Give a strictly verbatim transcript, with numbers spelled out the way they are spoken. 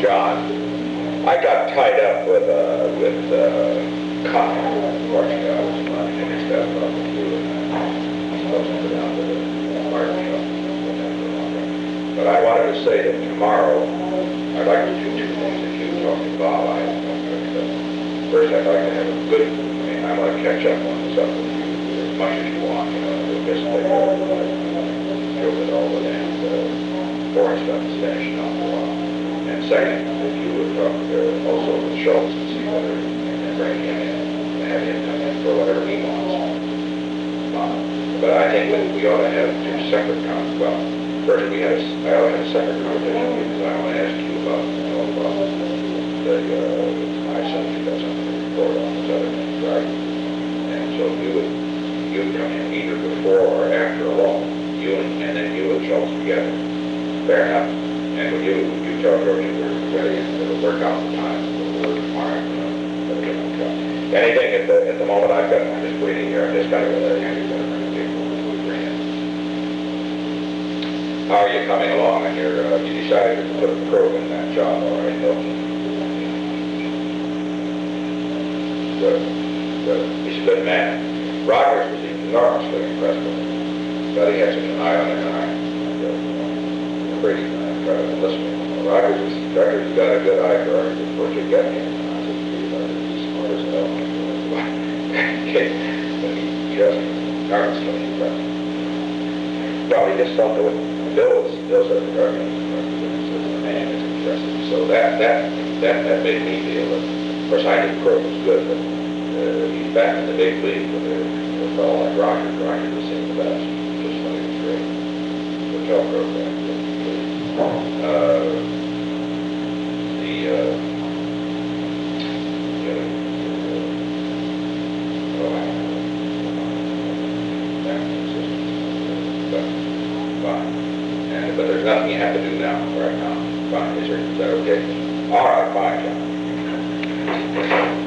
John, I got tied up with, uh, with, uh, cotton. Unfortunately, I was not finished that up with you, and I'm supposed to go down to the fire shop. But I wanted to say that tomorrow, I'd like to do two things. If you talk to Bob, I, uh, first I'd like to have a good, I mean, I want to catch up on stuff with you as much as you want, you know, we'll just take over, like, fill it all with and, uh, boring stuff is finishing up for a while. And second, if you would talk uh, also with Schultz and see whether, and bring him in, and have him come in for whatever he wants. Uh, but I think that we ought to have two separate con, well, first we had a, I ought to have a separate conversation because I want to ask you about, you know, about the, uh, my son, he does something to report on this other things, right? And so you would, you would come in either before or after alone, you and, and then you and Schultz together. Fair enough. And when you, you talk over to your ready, it'll work out the time, it'll work tomorrow, you know. But, you know, anything at the, at the moment I've got, I'm just waiting here, I'm just kind of, uh, handy for the people who bring in. How are you coming along on your, uh, you decided to put a probe in that job, all right, don't you? Good, good. He's a good man. Rogers was enormously impressed with him. But he had such an eye on him, and I, I'm pretty uh, listening. Rogers is, Rogers has got a good eye for everything. Where'd you get him? And I said, he's smart as hell. Okay. But he, he doesn't, enormously impressed. Well, he just felt that Bill was, Bill said the Rogers is the man is impressive. So that, that, that, that made me feel that, of course, I knew Crow was good, but uh, he's back in the big league with a, with a fellow like Roger. Roger was seeing the best, just like he was great. Hotel program. Uh, the, uh, the other, uh, oh, I don't know. But, fine. And, but there's nothing you have to do now, right now. Fine, is, there, is that okay? All right, fine, John.